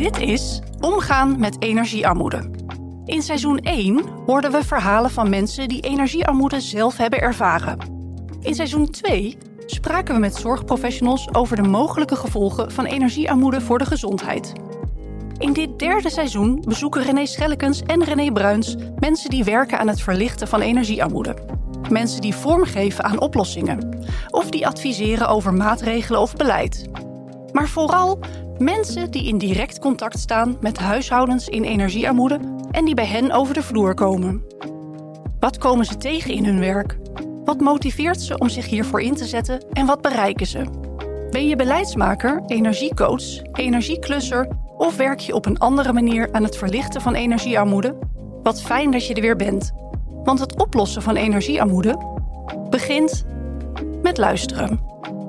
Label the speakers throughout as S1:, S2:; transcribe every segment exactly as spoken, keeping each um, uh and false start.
S1: Dit is Omgaan met energiearmoede. In seizoen één hoorden we verhalen van mensen die energiearmoede zelf hebben ervaren. In seizoen twee spraken we met zorgprofessionals over de mogelijke gevolgen van energiearmoede voor de gezondheid. In dit derde seizoen bezoeken René Schellekens en René Bruins mensen die werken aan het verlichten van energiearmoede. Mensen die vormgeven aan oplossingen of die adviseren over maatregelen of beleid. Maar vooral mensen die in direct contact staan met huishoudens in energiearmoede en die bij hen over de vloer komen. Wat komen ze tegen in hun werk? Wat motiveert ze om zich hiervoor in te zetten en wat bereiken ze? Ben je beleidsmaker, energiecoach, energieklusser of werk je op een andere manier aan het verlichten van energiearmoede? Wat fijn dat je er weer bent. Want het oplossen van energiearmoede begint met luisteren.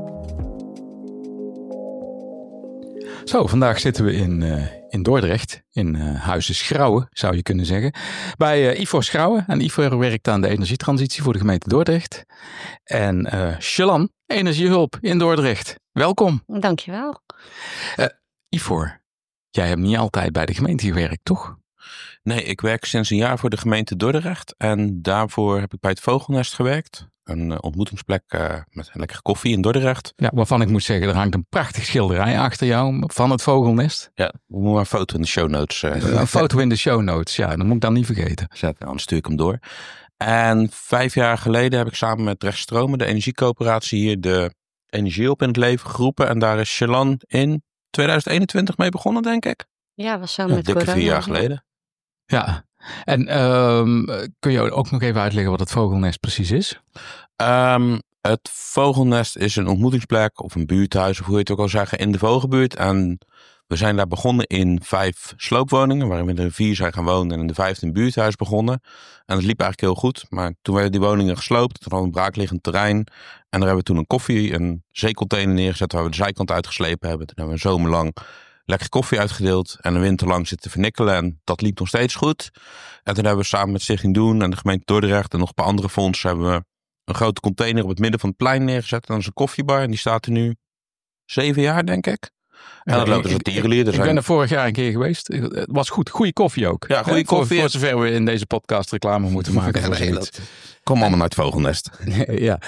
S2: Zo, vandaag zitten we in, uh, in Dordrecht, in uh, Huizen Schrouwen, zou je kunnen zeggen. Bij uh, Ivo Schrouwen. En Ivo werkt aan de energietransitie voor de gemeente Dordrecht. En uh, Shelan, Energiehulp in Dordrecht. Welkom.
S3: Dankjewel.
S2: Uh, Ivo, jij hebt niet altijd bij de gemeente gewerkt, toch?
S4: Nee, ik werk sinds een jaar voor de gemeente Dordrecht. En daarvoor heb ik bij het Vogelnest gewerkt. Een uh, ontmoetingsplek uh, met een lekkere koffie in Dordrecht.
S2: Ja, waarvan ik moet zeggen, er hangt een prachtig schilderij achter jou van het Vogelnest.
S4: Ja, we moeten maar een foto in de show notes. Uh,
S2: een foto in de show notes, ja, dat moet ik dan niet vergeten.
S4: Zetten, anders stuur ik hem door. En vijf jaar geleden heb ik samen met Rechtstromen, de energiecoöperatie, hier de Energiehulp in het leven geroepen. En daar is Shelan in tweeduizend eenentwintig mee begonnen, denk ik.
S3: Ja, was zo
S4: ja,
S3: met
S4: dikke
S3: corona.
S4: vier jaar geleden.
S2: Ja, en um, kun je ook nog even uitleggen wat het Vogelnest precies is?
S4: Um, het Vogelnest is een ontmoetingsplek of een buurthuis, of hoe je het ook al zeggen, in de Vogelbuurt. En we zijn daar begonnen in vijf sloopwoningen, waarin we er vier zijn gaan wonen en in de vijfde een buurthuis begonnen. En dat liep eigenlijk heel goed, maar toen werden die woningen gesloopt, toen hadden we een braakliggend terrein. En daar hebben we toen een koffie, een zeecontainer neergezet waar we de zijkant uitgeslepen hebben. Toen hebben we een zomerlang lekker koffie uitgedeeld en een winter lang zitten vernikkelen. En dat liep nog steeds goed. En toen hebben we samen met Stichting Doen en de gemeente Dordrecht en nog een paar andere fondsen hebben we een grote container op het midden van het plein neergezet. En dat is een koffiebar en die staat er nu zeven jaar, denk ik. En
S2: ja,
S4: dat loopt dus een tierenlier.
S2: Ik zijn... ben er vorig jaar een keer geweest. Het was goed. Goede koffie ook.
S4: Ja, goede koffie.
S2: Voor, voor zover we in deze podcast reclame moeten maken.
S4: Ja, nee, dat... Kom allemaal naar het Vogelnest.
S2: Ja.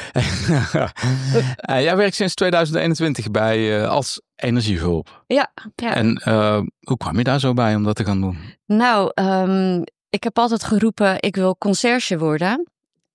S2: Jij werkt sinds tweeduizend eenentwintig bij uh, als Energiehulp.
S3: Ja. ja.
S2: En uh, hoe kwam je daar zo bij om dat te gaan doen?
S3: Nou, um, ik heb altijd geroepen, ik wil conciërge worden.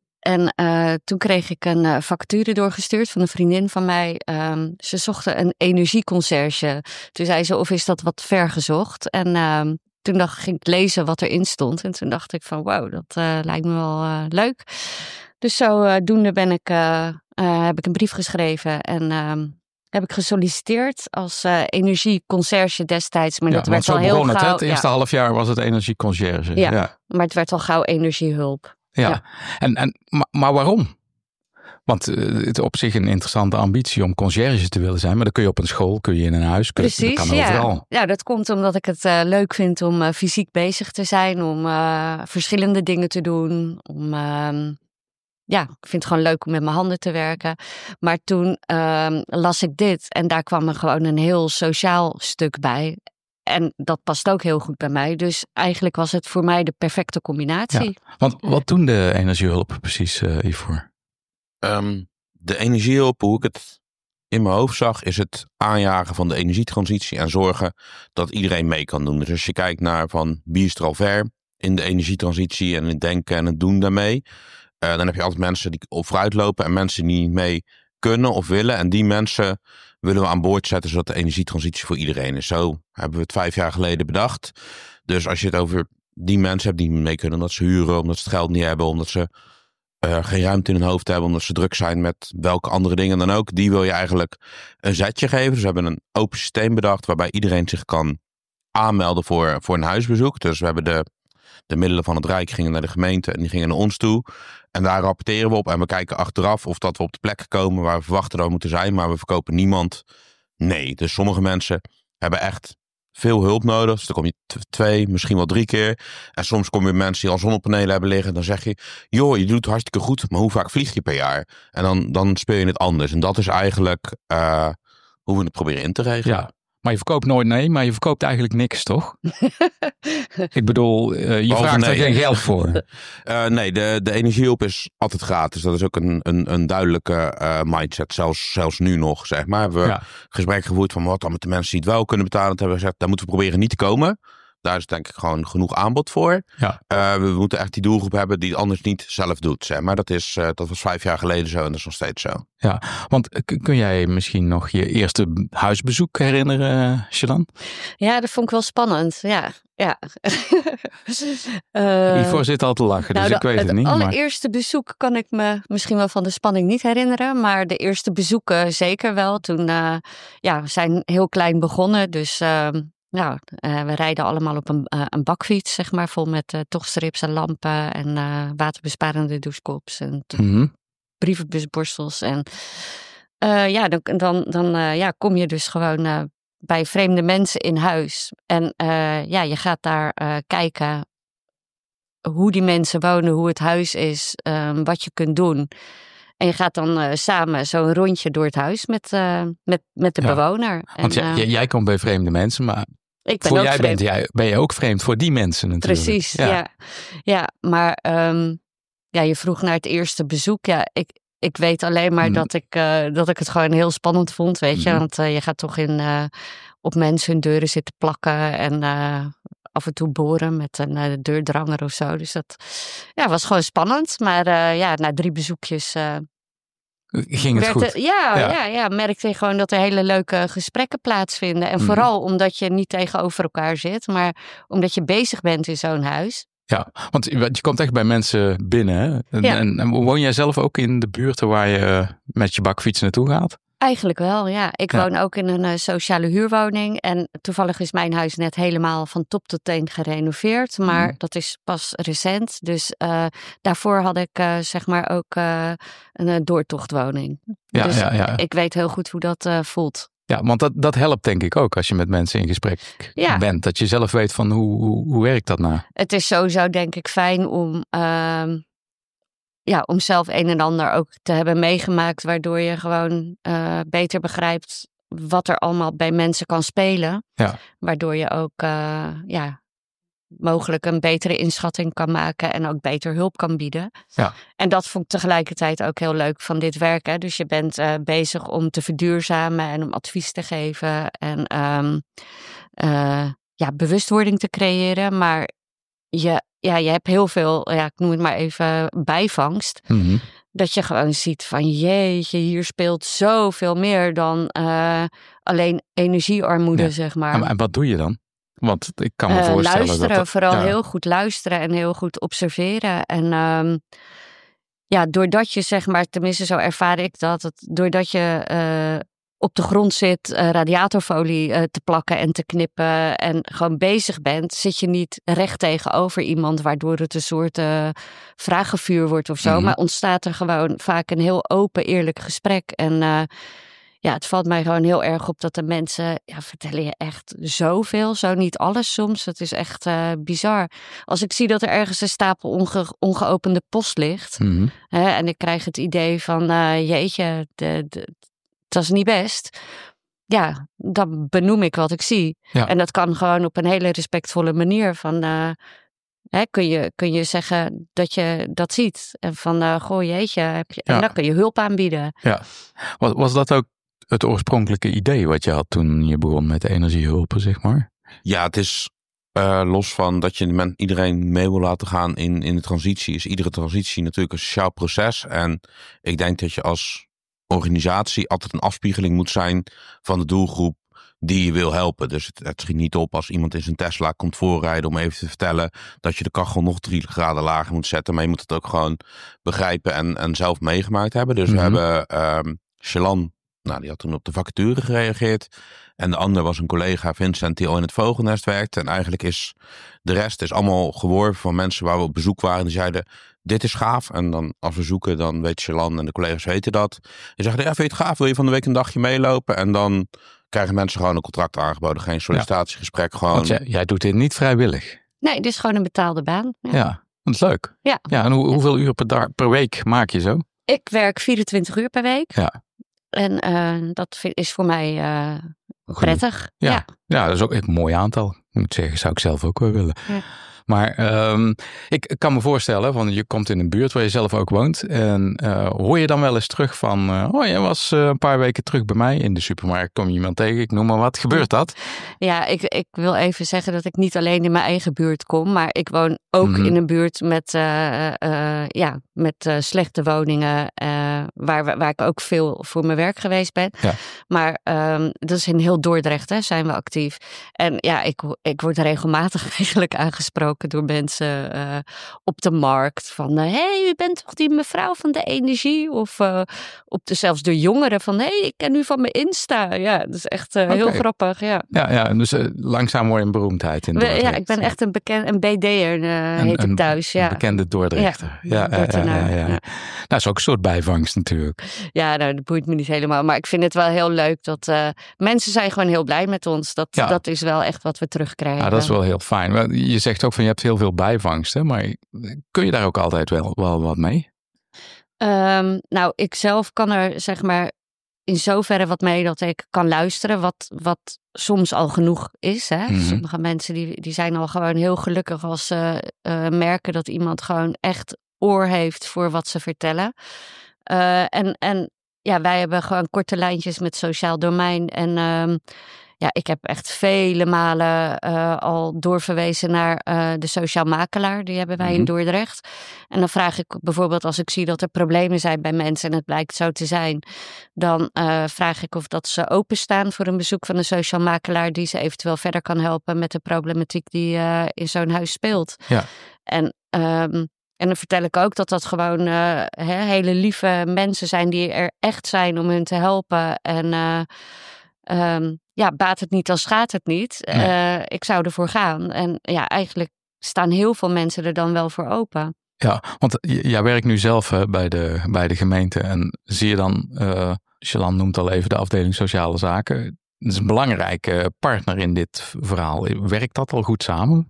S3: En uh, toen kreeg ik een uh, vacature doorgestuurd van een vriendin van mij. Um, ze zochten een energieconciërge. Toen zei ze, of is dat wat ver gezocht? En uh, toen dacht, ging ik lezen wat erin stond. En toen dacht ik van, wauw, dat uh, lijkt me wel uh, leuk. Dus zodoende uh, ben ik, uh, uh, heb ik een brief geschreven en uh, heb ik gesolliciteerd als uh, energieconciërge destijds. Maar
S2: ja,
S3: dat werd al heel
S2: gauw. Het,
S3: gauw.
S2: Het eerste ja. half jaar was het energieconciërge.
S3: Ja,
S2: ja,
S3: maar het werd al gauw energiehulp.
S2: Ja,
S3: ja.
S2: En, en, maar, maar waarom? Want uh, het is op zich een interessante ambitie om conciërge te willen zijn. Maar dan kun je op een school, kun je in een huis. Kun,
S3: Precies,
S2: dat kan overal.
S3: Ja. ja, dat komt omdat ik het uh, leuk vind om uh, fysiek bezig te zijn. Om uh, verschillende dingen te doen. Om, uh, ja, ik vind het gewoon leuk om met mijn handen te werken. Maar toen uh, las ik dit en daar kwam er gewoon een heel sociaal stuk bij. En dat past ook heel goed bij mij. Dus eigenlijk was het voor mij de perfecte combinatie.
S2: Ja, want wat doen de Energiehulp precies uh, hiervoor?
S4: Um, de Energiehulp, hoe ik het in mijn hoofd zag, is het aanjagen van de energietransitie en zorgen dat iedereen mee kan doen. Dus als je kijkt naar van wie is er al ver in de energietransitie en het denken en het doen daarmee. Uh, dan heb je altijd mensen die op vooruit lopen en mensen die niet mee kunnen of willen. En die mensen willen we aan boord zetten zodat de energietransitie voor iedereen is. Zo hebben we het vijf jaar geleden bedacht. Dus als je het over die mensen hebt die niet mee kunnen, omdat ze huren, omdat ze het geld niet hebben, omdat ze uh, geen ruimte in hun hoofd hebben, omdat ze druk zijn met welke andere dingen dan ook. Die wil je eigenlijk een zetje geven. Dus we hebben een open systeem bedacht waarbij iedereen zich kan aanmelden voor, voor een huisbezoek. Dus we hebben de, de middelen van het Rijk gingen naar de gemeente en die gingen naar ons toe. En daar rapporteren we op en we kijken achteraf of dat we op de plekken komen waar we verwachten dat we moeten zijn. Maar we verkopen niemand. Nee, dus sommige mensen hebben echt veel hulp nodig. Dus dan kom je t- twee, misschien wel drie keer. En soms kom je mensen die al zonnepanelen hebben liggen. Dan zeg je, joh, je doet hartstikke goed. Maar hoe vaak vlieg je per jaar? En dan, dan speel je het anders. En dat is eigenlijk uh, hoe we het proberen in te regelen.
S2: Ja. Maar je verkoopt nooit nee, maar je verkoopt eigenlijk niks, toch? Ik bedoel, uh, je
S4: Behalve
S2: vraagt er
S4: nee.
S2: geen geld voor.
S4: Uh, nee, de, de energiehulp is altijd gratis. Dat is ook een, een, een duidelijke uh, mindset, zelfs, zelfs nu nog, zeg maar. We hebben ja. gesprek gevoerd van wat dan met de mensen die het wel kunnen betalen. Dat hebben we gezegd, daar moeten we proberen niet te komen. Daar is denk ik gewoon genoeg aanbod voor.
S2: Ja.
S4: Uh, we moeten echt die doelgroep hebben die het anders niet zelf doet. Zeg maar dat, is, uh, dat was vijf jaar geleden zo en dat is nog steeds zo.
S2: Ja, want kun jij misschien nog je eerste huisbezoek herinneren, Shelan?
S3: Ja, dat vond ik wel spannend. Ja, ja. uh,
S2: Ivo zit al te lachen, dus
S3: nou,
S2: ik weet
S3: het
S2: het niet.
S3: Het allereerste maar... bezoek kan ik me misschien wel van de spanning niet herinneren. Maar de eerste bezoeken zeker wel. Toen uh, ja, we zijn heel klein begonnen, dus... Uh, Nou, uh, we rijden allemaal op een, uh, een bakfiets, zeg maar, vol met uh, tochtstrips en lampen en uh, waterbesparende douchekops en to-
S2: mm-hmm.
S3: brievenbusborstels. En uh, ja, dan, dan, dan uh, ja, kom je dus gewoon uh, bij vreemde mensen in huis. En uh, ja, je gaat daar uh, kijken hoe die mensen wonen, hoe het huis is, um, wat je kunt doen. En je gaat dan uh, samen zo'n rondje door het huis met, uh, met, met de ja, bewoner.
S2: Want
S3: en,
S2: uh, jij, jij komt bij vreemde mensen, maar
S3: ik ben
S2: voor
S3: ook
S2: jij
S3: vreemd.
S2: bent jij, ben je ook vreemd voor die mensen natuurlijk.
S3: Precies, ja. Ja, ja maar um, ja, je vroeg naar het eerste bezoek. Ja, ik, ik weet alleen maar mm. dat, ik, uh, dat ik het gewoon heel spannend vond, weet je. Mm. Want uh, je gaat toch in, uh, op mensen hun deuren zitten plakken en... Uh, af en toe boren met een uh, deurdranger of zo. Dus dat ja, was gewoon spannend. Maar uh, ja, na drie bezoekjes... Uh,
S2: ging het goed?
S3: Er, ja, ja. Ja, ja, merkte je gewoon dat er hele leuke gesprekken plaatsvinden. En mm. vooral omdat je niet tegenover elkaar zit, maar omdat je bezig bent in zo'n huis.
S2: Ja, want je komt echt bij mensen binnen. Hè? En,
S3: ja.
S2: en, en woon jij zelf ook in de buurten waar je met je bakfiets naartoe gaat?
S3: Eigenlijk wel, ja. Ik ja. woon ook in een uh, sociale huurwoning. En toevallig is mijn huis net helemaal van top tot teen gerenoveerd. Maar mm. dat is pas recent. Dus uh, daarvoor had ik uh, zeg maar ook uh, een uh, doortochtwoning.
S2: Ja,
S3: dus
S2: ja, ja.
S3: ik weet heel goed hoe dat uh, voelt.
S2: Ja, want dat, dat helpt denk ik ook als je met mensen in gesprek
S3: ja.
S2: bent. Dat je zelf weet van hoe, hoe, hoe werkt dat nou?
S3: Het is sowieso denk ik fijn om... Uh, Ja, om zelf een en ander ook te hebben meegemaakt, waardoor je gewoon uh, beter begrijpt wat er allemaal bij mensen kan spelen.
S2: Ja.
S3: Waardoor je ook uh, ja, mogelijk een betere inschatting kan maken en ook beter hulp kan bieden.
S2: Ja.
S3: En dat vond ik tegelijkertijd ook heel leuk van dit werk. Hè. Dus je bent uh, bezig om te verduurzamen en om advies te geven en um, uh, ja, bewustwording te creëren. Maar je Ja, je hebt heel veel, ja, ik noem het maar even, bijvangst.
S2: Mm-hmm.
S3: Dat je gewoon ziet van, jeetje, hier speelt zoveel meer dan uh, alleen energiearmoede,
S2: ja.
S3: zeg maar.
S2: En, en wat doe je dan? Want ik kan me
S3: uh,
S2: voorstellen
S3: luisteren,
S2: dat... Dat,
S3: vooral
S2: ja.
S3: heel goed luisteren en heel goed observeren. En um, ja, doordat je, zeg maar, tenminste zo ervaar ik dat, het, doordat je... Uh, op de grond zit uh, radiatorfolie uh, te plakken en te knippen en gewoon bezig bent, zit je niet recht tegenover iemand waardoor het een soort uh, vragenvuur wordt of zo. Mm-hmm. Maar ontstaat er gewoon vaak een heel open, eerlijk gesprek. En uh, ja, het valt mij gewoon heel erg op dat de mensen ja, vertellen je echt zoveel, zo niet alles soms. Het is echt uh, bizar. Als ik zie dat er ergens een stapel onge- ongeopende post ligt,
S2: mm-hmm.
S3: hè, en ik krijg het idee van uh, jeetje, de, de dat is niet best. Ja, dan benoem ik wat ik zie.
S2: Ja.
S3: En dat kan gewoon op een hele respectvolle manier. Van, uh, hè, kun, je, kun je zeggen dat je dat ziet. En van, uh, goh jeetje, heb je,
S2: ja.
S3: en dan kun je hulp aanbieden.
S2: Ja. Was, was dat ook het oorspronkelijke idee wat je had toen je begon met de energiehulpen, zeg maar?
S4: Ja, het is uh, los van dat je men, iedereen mee wil laten gaan in, in de transitie. Is iedere transitie natuurlijk een sociaal proces. En ik denk dat je als organisatie altijd een afspiegeling moet zijn van de doelgroep die je wil helpen. Dus het, het schiet niet op als iemand in zijn Tesla komt voorrijden om even te vertellen dat je de kachel nog drie graden lager moet zetten. Maar je moet het ook gewoon begrijpen en, en zelf meegemaakt hebben. Dus mm-hmm. we hebben um, Shelan, nou, die had toen op de vacature gereageerd. En de ander was een collega, Vincent, die al in het vogelnest werkte. En eigenlijk is de rest is allemaal geworven van mensen waar we op bezoek waren. Die zeiden, dit is gaaf. En dan als we zoeken, dan weet Shelan en de collega's weten dat. Die zeiden, ja, vind je het gaaf? Wil je van de week een dagje meelopen? En dan krijgen mensen gewoon een contract aangeboden. Geen sollicitatiegesprek, ja. gewoon.
S2: Want jij, jij doet dit niet vrijwillig.
S3: Nee, dit is gewoon een betaalde baan. Ja,
S2: ja dat is leuk.
S3: Ja.
S2: Ja, en hoe, hoeveel uur per, dag, per week maak je zo?
S3: Ik werk vierentwintig uur per week.
S2: Ja.
S3: En uh, dat is voor mij uh, prettig.
S2: Ja.
S3: Ja.
S2: ja, dat is ook een mooi aantal. Ik moet zeggen, zou ik zelf ook wel willen.
S3: Ja.
S2: Maar um, ik kan me voorstellen, want je komt in een buurt waar je zelf ook woont. En uh, hoor je dan wel eens terug van, uh, oh, jij was uh, een paar weken terug bij mij in de supermarkt. Kom je iemand tegen, ik noem maar wat. Gebeurt dat?
S3: Ja, ik, ik wil even zeggen dat ik niet alleen in mijn eigen buurt kom. Maar ik woon ook mm-hmm. in een buurt met, uh, uh, ja, met uh, slechte woningen. Uh, waar, waar ik ook veel voor mijn werk geweest ben. Ja. Maar um, dat is in heel Dordrecht, hè, zijn we actief. En ja, ik, ik word regelmatig eigenlijk aangesproken door mensen uh, op de markt. Van, hé, uh, hey, u bent toch die mevrouw van de energie? Of uh, op de, zelfs de jongeren van, hé, hey, ik ken u van mijn Insta. Ja, dat is echt uh, okay. heel grappig, ja.
S2: Ja, ja dus uh, langzaam word je een beroemdheid in Dordrecht.
S3: Ja, ik ben echt een, beken, een B D'er, uh, heet
S2: een,
S3: ik thuis. Ja.
S2: Een bekende Dordrechter. Ja, ja, ja, ja, ja, ja. Nou, dat is ook een soort bijvangst natuurlijk.
S3: Ja, nou, dat boeit me niet helemaal. Maar ik vind het wel heel leuk dat uh, mensen zijn gewoon heel blij met ons. Dat, ja. dat is wel echt wat we terugkrijgen.
S2: Ja, dat is wel heel fijn. Je zegt ook van, je hebt heel veel bijvangsten, maar kun je daar ook altijd wel, wel wat mee?
S3: Um, nou, ik zelf kan er zeg maar in zoverre wat mee dat ik kan luisteren, wat, wat soms al genoeg is. Hè? Mm-hmm. Sommige mensen die, die zijn al gewoon heel gelukkig als ze uh, merken dat iemand gewoon echt oor heeft voor wat ze vertellen. Uh, en, en ja, wij hebben gewoon korte lijntjes met sociaal domein en um, ja, ik heb echt vele malen uh, al doorverwezen naar uh, de sociaal makelaar. Die hebben wij mm-hmm. in Dordrecht. En dan vraag ik bijvoorbeeld als ik zie dat er problemen zijn bij mensen en het blijkt zo te zijn. Dan uh, vraag ik of dat ze openstaan voor een bezoek van een sociaal makelaar die ze eventueel verder kan helpen met de problematiek die uh, in zo'n huis speelt. Ja. En, um, en dan vertel ik ook dat dat gewoon uh, he, hele lieve mensen zijn die er echt zijn om hun te helpen. En uh, um, ja, baat het niet, dan schaadt het niet. Nee. Uh, ik zou ervoor gaan. En ja, eigenlijk staan heel veel mensen er dan wel voor open.
S2: Ja, want jij werkt nu zelf uh, bij, de, bij de gemeente. En zie je dan, uh, Jelan noemt al even de afdeling sociale zaken. Dat is een belangrijke partner in dit verhaal. Werkt dat al goed samen?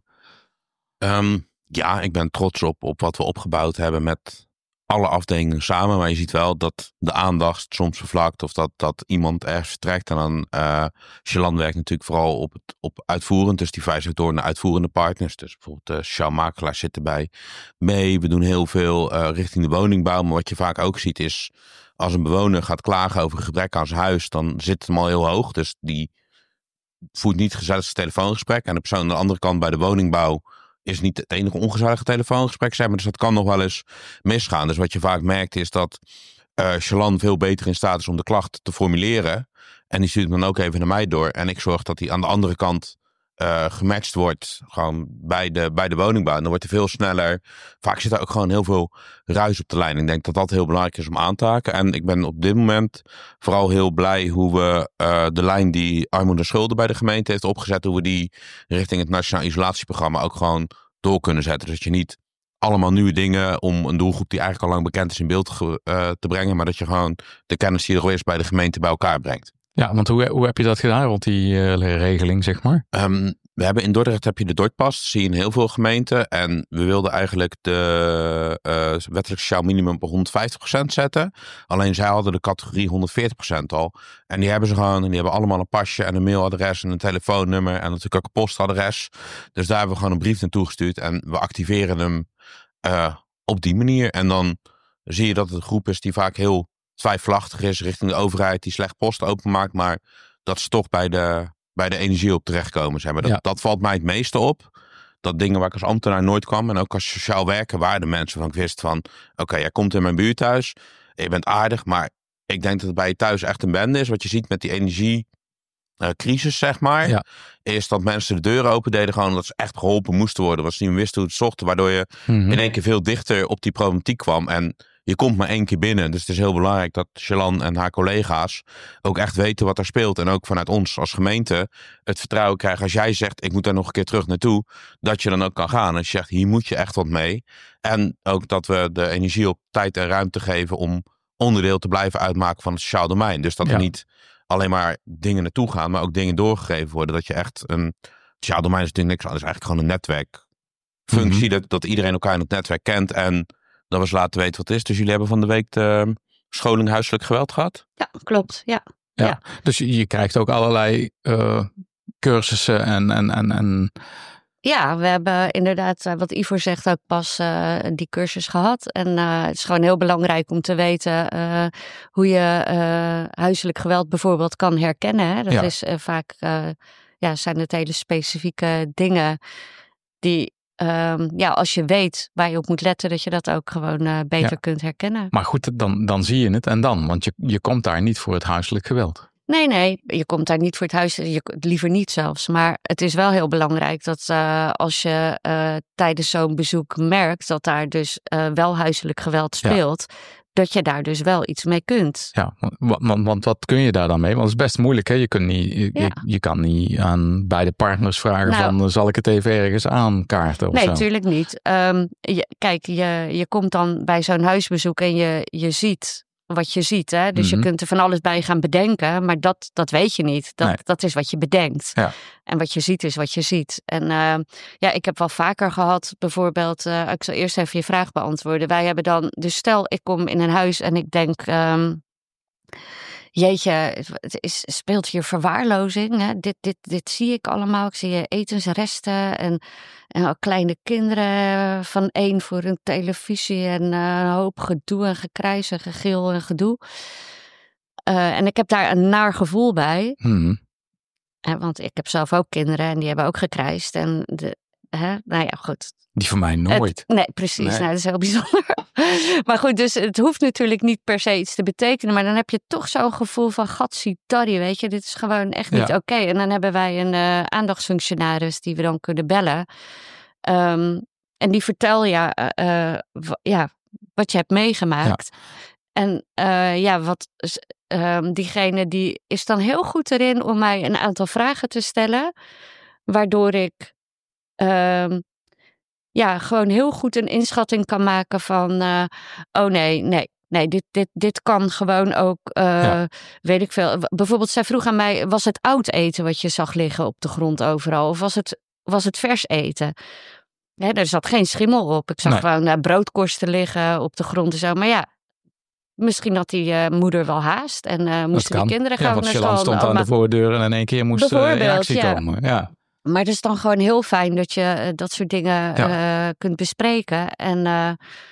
S4: Um, ja, ik ben trots op, op wat we opgebouwd hebben met alle afdelingen samen. Maar je ziet wel dat de aandacht soms vervlakt of dat, dat iemand ergens vertrekt. En dan, uh, Jelan werkt natuurlijk vooral op, het, op uitvoerend. Dus die wijst ook door naar uitvoerende partners. Dus bijvoorbeeld de uh, sociaal makelaar zit erbij mee. We doen heel veel uh, richting de woningbouw. Maar wat je vaak ook ziet is, als een bewoner gaat klagen over een gebrek aan zijn huis, dan zit het hem al heel hoog. Dus die voert niet gezellig zijn telefoongesprek. En de persoon aan de andere kant bij de woningbouw is niet het enige ongezellige telefoongesprek, zeg maar. Dus dat kan nog wel eens misgaan. Dus wat je vaak merkt is dat uh, Jelan veel beter in staat is om de klacht te formuleren. En die stuurt dan ook even naar mij door. En ik zorg dat die aan de andere kant uh, gematcht wordt. Gewoon bij de, bij de woningbouw. En dan wordt er veel sneller. Vaak zit er ook gewoon heel veel ruis op de lijn. Ik denk dat dat heel belangrijk is om aan te haken. En ik ben op dit moment vooral heel blij hoe we uh, de lijn die armoede en schulden bij de gemeente heeft opgezet, hoe we die richting het Nationaal Isolatieprogramma ook gewoon door kunnen zetten. Dus dat je niet allemaal nieuwe dingen om een doelgroep die eigenlijk al lang bekend is in beeld uh, te brengen, maar dat je gewoon de kennis die er al is bij de gemeente bij elkaar brengt.
S2: Ja, want hoe, hoe heb je dat gedaan rond die uh, regeling, zeg maar?
S4: Um, we hebben in Dordrecht heb je de Dordtpas, zie je in heel veel gemeenten. En we wilden eigenlijk de uh, wettelijk sociaal minimum op honderdvijftig procent zetten. Alleen zij hadden de categorie honderdveertig procent al. En die hebben ze gewoon, en die hebben allemaal een pasje en een mailadres en een telefoonnummer en natuurlijk ook een postadres. Dus daar hebben we gewoon een brief naartoe gestuurd en we activeren hem uh, op die manier. En dan zie je dat het een groep is die vaak heel twijfelachtig is richting de overheid, die slecht post openmaakt, maar dat ze toch bij de, bij de energie op terechtkomen. Zeg maar. dat, ja. dat valt mij het meeste op. Dat dingen waar ik als ambtenaar nooit kwam en ook als sociaal werker waren de mensen van ik wist van oké, okay, jij komt in mijn buurt thuis, je bent aardig, maar ik denk dat het bij je thuis echt een bende is. Wat je ziet met die energiecrisis, zeg maar, ja. is dat mensen de deuren open deden gewoon omdat ze echt geholpen moesten worden. Want ze niet wisten hoe het zochten, waardoor je mm-hmm. in één keer veel dichter op die problematiek kwam. En je komt maar één keer binnen. Dus het is heel belangrijk dat Jelan en haar collega's ook echt weten wat er speelt. En ook vanuit ons als gemeente het vertrouwen krijgen. Als jij zegt, ik moet daar nog een keer terug naartoe, dat je dan ook kan gaan. Als je zegt, hier moet je echt wat mee. En ook dat we de energie op tijd en ruimte geven om onderdeel te blijven uitmaken van het sociaal domein. Dus dat ja. er niet alleen maar dingen naartoe gaan, maar ook dingen doorgegeven worden. Dat je echt een sociaal domein is natuurlijk niks anders. Het is eigenlijk gewoon een netwerkfunctie. Mm-hmm. dat, dat iedereen elkaar in het netwerk kent en dat we eens laten weten wat het is. Dus jullie hebben van de week de scholing huiselijk geweld gehad?
S3: Ja, klopt. Ja.
S2: Ja.
S3: Ja.
S2: Dus je, je krijgt ook allerlei uh, cursussen en... en, en, en...
S3: Ja, we hebben inderdaad, wat Ivor zegt, ook pas uh, die cursus gehad. En uh, het is gewoon heel belangrijk om te weten uh, hoe je uh, huiselijk geweld bijvoorbeeld kan herkennen. Hè? Dat
S2: ja.
S3: is uh, vaak, uh, ja, zijn het hele specifieke dingen die, um, ja, als je weet waar je op moet letten, dat je dat ook gewoon uh, beter ja. kunt herkennen.
S2: Maar goed, dan, dan zie je het en dan, want je, je komt daar niet voor het huiselijk geweld.
S3: Nee, nee, je komt daar niet voor het huis, je, liever niet zelfs. Maar het is wel heel belangrijk dat uh, als je uh, tijdens zo'n bezoek merkt dat daar dus uh, wel huiselijk geweld speelt, ja. dat je daar dus wel iets mee kunt.
S2: Ja, want, want, want wat kun je daar dan mee? Want het is best moeilijk, hè? Je, kunt niet, je, ja. je, je kan niet aan beide partners vragen nou, van, zal ik het even ergens aankaarten of
S3: nee,
S2: zo?
S3: Nee, natuurlijk niet. Um, je, kijk, je, je komt dan bij zo'n huisbezoek en je, je ziet... wat je ziet. Hè? Dus mm-hmm. je kunt er van alles bij gaan bedenken, maar dat, dat weet je niet. Dat, nee. dat is wat je bedenkt.
S2: Ja.
S3: En wat je ziet is wat je ziet. En uh, ja, ik heb wel vaker gehad, bijvoorbeeld, uh, ik zal eerst even je vraag beantwoorden. Wij hebben dan, dus stel ik kom in een huis en ik denk, um, jeetje, het is, speelt hier verwaarlozing. Hè? Dit, dit, dit zie ik allemaal. Ik zie etensresten en, en kleine kinderen van één voor een televisie en uh, een hoop gedoe en gekrijs en gegil en gedoe. Uh, en ik heb daar een naar gevoel bij.
S2: Hmm.
S3: Uh, want ik heb zelf ook kinderen en die hebben ook gekrijsd. En de, hè? Nou ja, goed.
S2: Die van mij nooit.
S3: Het, nee, precies. Nee. Nou, dat is heel bijzonder. Maar goed, dus het hoeft natuurlijk niet per se iets te betekenen. Maar dan heb je toch zo'n gevoel van gatsidari, weet je. Dit is gewoon echt niet ja. oké. Okay. En dan hebben wij een uh, aandachtsfunctionaris die we dan kunnen bellen. Um, en die vertel ja, uh, w- ja wat je hebt meegemaakt. Ja. En uh, ja, wat um, diegene die is dan heel goed erin om mij een aantal vragen te stellen. Waardoor ik... Um, Ja, gewoon heel goed een inschatting kan maken van, uh, oh nee, nee, nee, dit, dit, dit kan gewoon ook, uh, ja. weet ik veel. Bijvoorbeeld, zij vroeg aan mij, was het oud eten wat je zag liggen op de grond overal? Of was het, was het vers eten? Nee, er zat geen schimmel op. Ik zag nee. gewoon uh, broodkorsten liggen op de grond en zo. Maar ja, misschien had die uh, moeder wel haast en uh, moesten die kinderen gaan
S2: ja,
S3: naar
S2: school.
S3: Ja,
S2: stond aan de voordeur en in één keer moest uh, reactie ja. komen. Ja.
S3: Maar het is dan gewoon heel fijn dat je uh, dat soort dingen ja. uh, kunt bespreken. En, uh,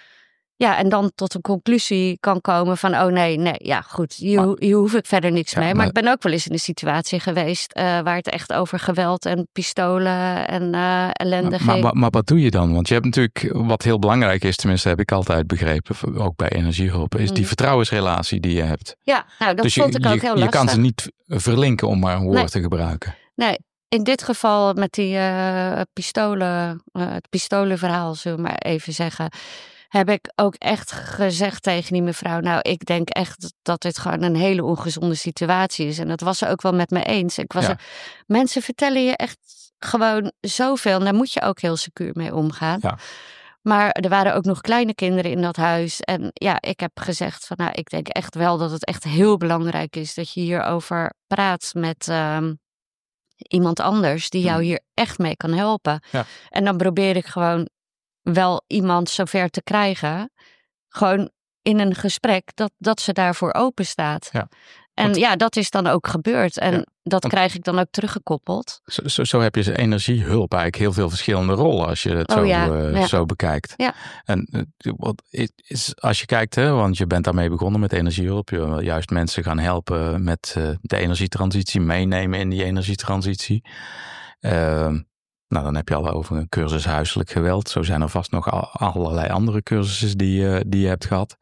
S3: ja, en dan tot een conclusie kan komen van... oh nee, nee, ja goed, hier, maar, hier hoef ik verder niks ja, mee. Maar, maar ik ben ook wel eens in een situatie geweest... Uh, waar het echt over geweld en pistolen en uh, ellende
S2: maar,
S3: ging.
S2: Maar, maar wat doe je dan? Want je hebt natuurlijk, wat heel belangrijk is... tenminste heb ik altijd begrepen, ook bij energiehulp... is die mm. vertrouwensrelatie die je hebt.
S3: Ja, nou dat
S2: dus
S3: vond
S2: je,
S3: ik ook
S2: je,
S3: heel lastig.
S2: Je kan ze niet verlinken om maar een woord
S3: nee.
S2: te gebruiken.
S3: Nee. In dit geval met die uh, pistolen, uh, het pistolenverhaal, zullen we maar even zeggen, heb ik ook echt gezegd tegen die mevrouw, nou, ik denk echt dat dit gewoon een hele ongezonde situatie is. En dat was ze ook wel met me eens. Ik was ja. er, mensen vertellen je echt gewoon zoveel en daar moet je ook heel secuur mee omgaan.
S2: Ja.
S3: Maar er waren ook nog kleine kinderen in dat huis. En ja, ik heb gezegd van, nou, ik denk echt wel dat het echt heel belangrijk is dat je hierover praat met... Um, iemand anders die jou hier echt mee kan helpen.
S2: Ja.
S3: En dan probeer ik gewoon wel iemand zover te krijgen. Gewoon in een gesprek dat, dat ze daarvoor open staat.
S2: Ja.
S3: En
S2: Want,
S3: ja, dat is dan ook gebeurd. En
S2: ja,
S3: dat
S2: want,
S3: krijg ik dan ook teruggekoppeld.
S2: Zo, zo, zo heb je energiehulp eigenlijk heel veel verschillende rollen als je het
S3: oh,
S2: zo,
S3: ja,
S2: uh,
S3: ja.
S2: zo bekijkt.
S3: Ja.
S2: En uh, wat is, als je kijkt, hè, want je bent daarmee begonnen met energiehulp. Je wil juist mensen gaan helpen met uh, de energietransitie, meenemen in die energietransitie. Uh, nou, dan heb je al over een cursus huiselijk geweld. Zo zijn er vast nog al, allerlei andere cursussen die, uh, die je hebt gehad.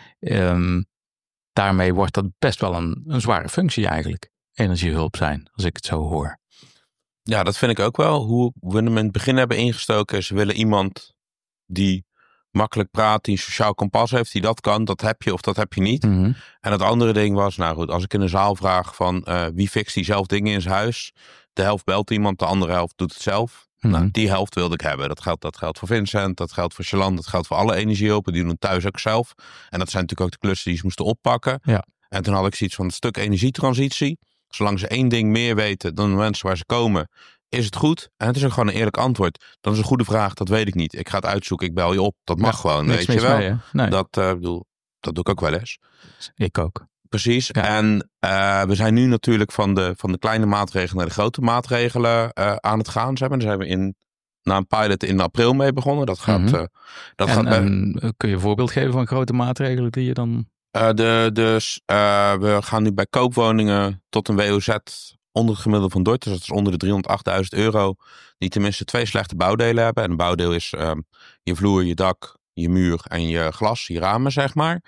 S2: Um, Daarmee wordt dat best wel een, een zware functie eigenlijk. Energiehulp zijn, als ik het zo hoor.
S4: Ja, dat vind ik ook wel. Hoe we hem in het begin hebben ingestoken. Ze willen iemand die makkelijk praat, die een sociaal kompas heeft, die dat kan. Dat heb je of dat heb je niet.
S2: Mm-hmm.
S4: En het andere ding was, nou goed, als ik in een zaal vraag van uh, wie fixt die zelf dingen in zijn huis. De helft belt iemand, de andere helft doet het zelf. Mm-hmm. Nou, die helft wilde ik hebben. Dat geldt, dat geldt voor Vincent, dat geldt voor Shalan, dat geldt voor alle energiehulpen. Die doen het thuis ook zelf. En dat zijn natuurlijk ook de klussen die ze moesten oppakken.
S2: Ja.
S4: En toen had ik zoiets van het stuk energietransitie. Zolang ze één ding meer weten dan de mensen waar ze komen, is het goed. En het is ook gewoon een eerlijk antwoord. Dan is een goede vraag, dat weet ik niet. Ik ga het uitzoeken, ik bel je op. Dat mag ja, gewoon, weet je wel.
S2: Mee, nee.
S4: Dat, uh, bedoel, dat doe ik ook wel eens.
S2: Ik ook.
S4: precies.
S2: Ja.
S4: En uh, we zijn nu natuurlijk van de, van de kleine maatregelen naar de grote maatregelen uh, aan het gaan. Zijn. Daar zijn we in, na een pilot in april mee begonnen. Dat gaat, mm-hmm. uh, dat
S2: en,
S4: gaat bij...
S2: en kun je een voorbeeld geven van grote maatregelen die je dan...
S4: Uh, de, dus uh, we gaan nu bij koopwoningen tot een W O Z onder het gemiddelde van Dort. Dus dat is onder de driehonderdachtduizend euro. Die tenminste twee slechte bouwdelen hebben. En een bouwdeel is um, je vloer, je dak, je muur en je glas, je ramen, zeg maar.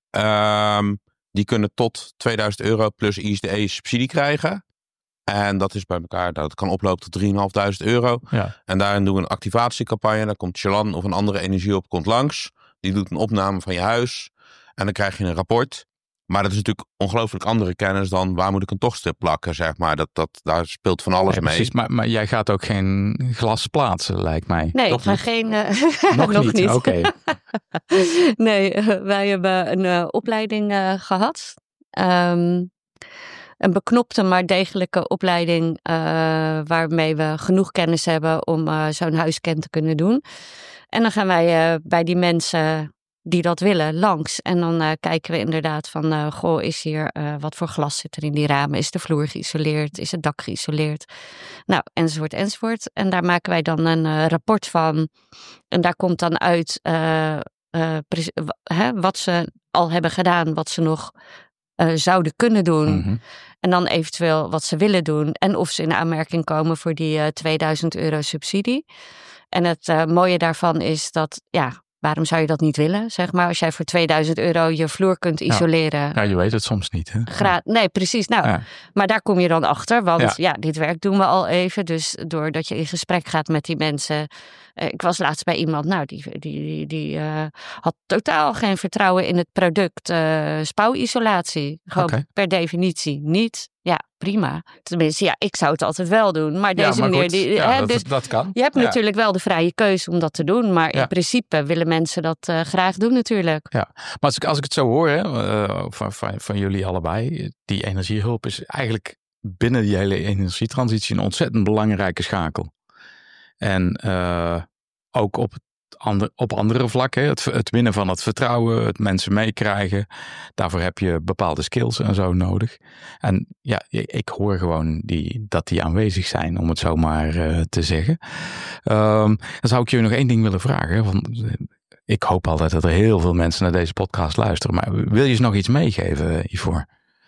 S4: Um, die kunnen tot tweeduizend euro plus I S D E subsidie krijgen. En dat is bij elkaar, dat kan oplopen tot drieduizend vijfhonderd euro.
S2: Ja. En
S4: daarin doen we een activatiecampagne. Dan komt Chalan of een andere energieop komt langs. Die doet een opname van je huis. En dan krijg je een rapport. Maar dat is natuurlijk ongelooflijk andere kennis dan waar moet ik een tochtstrip plakken, zeg maar. Dat, dat, daar speelt van alles
S2: nee,
S4: mee.
S2: Precies, maar, maar jij gaat ook geen glas plaatsen, lijkt mij.
S3: Nee,
S2: Toch
S3: ik ga
S2: niet?
S3: geen... Uh,
S2: nog, nog niet,
S3: niet.
S2: oké. Okay.
S3: nee, uh, wij hebben een uh, opleiding uh, gehad. Um, een beknopte, maar degelijke opleiding uh, waarmee we genoeg kennis hebben om uh, zo'n huisken te kunnen doen. En dan gaan wij uh, bij die mensen... die dat willen, langs. En dan uh, kijken we inderdaad van, uh, goh, is hier, uh, wat voor glas zit er in die ramen? Is de vloer geïsoleerd? Is het dak geïsoleerd? Nou, enzovoort, enzovoort. En daar maken wij dan een uh, rapport van. En daar komt dan uit uh, uh, pre- w- hè, wat ze al hebben gedaan, wat ze nog uh, zouden kunnen doen.
S2: Mm-hmm.
S3: En dan eventueel wat ze willen doen. En of ze in aanmerking komen voor die uh, tweeduizend euro subsidie. En het uh, mooie daarvan is dat, ja... waarom zou je dat niet willen, zeg maar? Als jij voor tweeduizend euro je vloer kunt isoleren.
S2: Ja, ja je weet het soms niet, hè?
S3: Gra- nee, precies. Nou, ja. Maar daar kom je dan achter. Want ja. ja, dit werk doen we al even. Dus doordat je in gesprek gaat met die mensen. Uh, ik was laatst bij iemand, nou, die, die, die, die uh, had totaal geen vertrouwen in het product uh, spouwisolatie. Gewoon okay. per definitie niet. Ja, prima. Tenminste, ja, ik zou het altijd wel doen. Maar deze
S2: ja, maar
S3: meneer... Die,
S2: ja,
S3: hè,
S2: dat,
S3: dus
S2: dat kan.
S3: Je hebt
S2: ja.
S3: natuurlijk wel de vrije keuze om dat te doen. Maar ja. in principe willen mensen dat uh, graag doen natuurlijk.
S2: Ja, maar als ik, als ik het zo hoor hè, uh, van, van, van jullie allebei. Die energiehulp is eigenlijk binnen die hele energietransitie een ontzettend belangrijke schakel. En uh, ook op Ander, op andere vlakken. Het, het winnen van het vertrouwen, het mensen meekrijgen. Daarvoor heb je bepaalde skills en zo nodig. En ja, ik hoor gewoon die, dat die aanwezig zijn, om het zo maar uh, te zeggen. Um, dan zou ik jullie nog één ding willen vragen. Want ik hoop altijd dat er heel veel mensen naar deze podcast luisteren. Maar wil je eens nog iets meegeven, Ivor?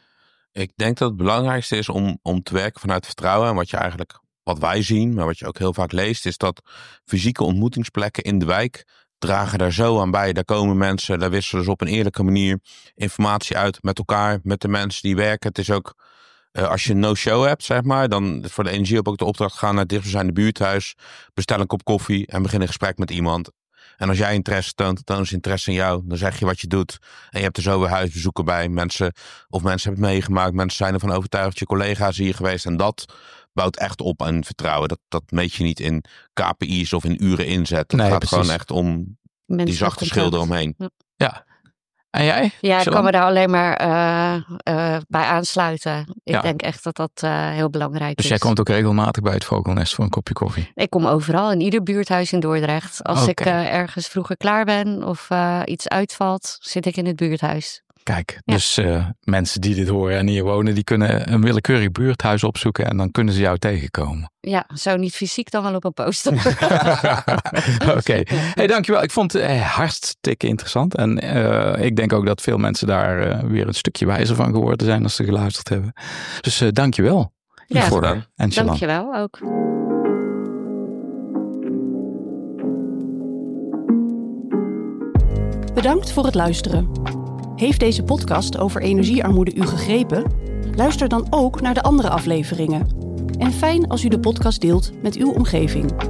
S4: Ik denk dat het belangrijkste is om, om te werken vanuit vertrouwen. En wat je eigenlijk... Wat wij zien, maar wat je ook heel vaak leest, is dat fysieke ontmoetingsplekken in de wijk dragen daar zo aan bij. Daar komen mensen, daar wisselen ze op een eerlijke manier informatie uit met elkaar, met de mensen die werken. Het is ook, uh, als je een no-show hebt, zeg maar, dan voor de energie op ook de opdracht gaan naar het dichtstbijzijnde buurthuis, bestel een kop koffie en begin een gesprek met iemand. En als jij interesse toont, tonen ze interesse in jou. Dan zeg je wat je doet. En je hebt er zo weer huisbezoeken bij. Mensen, of mensen hebben het meegemaakt. Mensen zijn ervan overtuigd. Je collega's hier geweest. En dat bouwt echt op aan vertrouwen. Dat, dat meet je niet in K P I's of in uren inzet. Het nee, gaat precies. gewoon echt om mensen die zachte schilder omheen.
S3: Ja.
S2: ja. En jij?
S3: Ja, ik kan me daar alleen maar uh, uh, bij aansluiten. Ik
S2: ja.
S3: denk echt dat dat uh, heel belangrijk
S2: dus
S3: is.
S2: Dus jij komt ook regelmatig bij het Vogelnest voor een kopje koffie?
S3: Ik kom overal, in ieder buurthuis in Dordrecht. Als
S2: okay.
S3: ik uh, ergens vroeger klaar ben of uh, iets uitvalt, zit ik in het buurthuis.
S2: Kijk, ja. dus uh, mensen die dit horen en hier wonen, die kunnen een willekeurig buurthuis opzoeken en dan kunnen ze jou tegenkomen.
S3: Ja, zo niet fysiek dan wel op een poster.
S2: Oké, okay. Hey, dankjewel. Ik vond het uh, hartstikke interessant en uh, ik denk ook dat veel mensen daar uh, weer een stukje wijzer van geworden zijn als ze geluisterd hebben. Dus uh, dankjewel.
S3: Ja,
S2: voor en Chalan.
S3: Dankjewel ook.
S1: Bedankt voor het luisteren. Heeft deze podcast over energiearmoede u gegrepen? Luister dan ook naar de andere afleveringen. En fijn als u de podcast deelt met uw omgeving.